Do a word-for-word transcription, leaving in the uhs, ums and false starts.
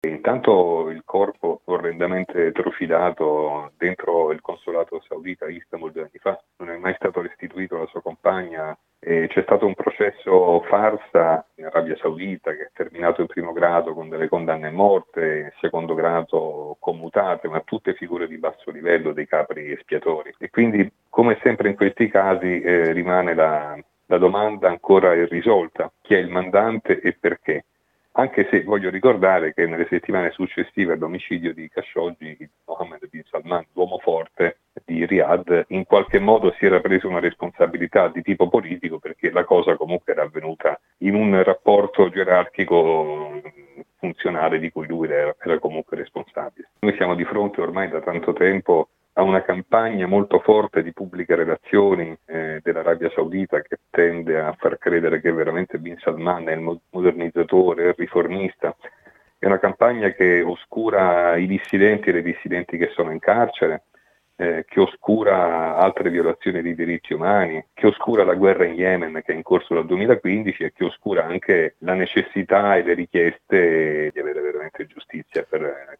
E intanto il corpo orrendamente trucidato dentro il consolato saudita a Istanbul due anni fa, non è mai stato restituito alla sua compagna. E c'è stato un processo farsa in Arabia Saudita che è terminato in primo grado con delle condanne a morte, in secondo grado commutate, ma tutte figure di basso livello, dei capri espiatori. E quindi, come sempre in questi casi, eh, rimane la, la domanda ancora irrisolta: chi è il mandante e perché? Anche se voglio ricordare che nelle settimane successive all'omicidio di Khashoggi, Mohammed bin Salman, l'uomo forte di Riyadh, in qualche modo si era preso una responsabilità di tipo politico, perché la cosa comunque era avvenuta in un rapporto gerarchico funzionale di cui lui era, era comunque responsabile. Noi siamo di fronte ormai da tanto tempo a una campagna molto forte di pubbliche relazioni eh, dell'Arabia Saudita, che tende a far credere che veramente Bin Salman è il modernizzatore, il riformista. È una campagna che oscura i dissidenti e le dissidenti che sono in carcere, eh, che oscura altre violazioni dei diritti umani, che oscura la guerra in Yemen che è in corso dal duemilaquindici e che oscura anche la necessità e le richieste di avere veramente giustizia per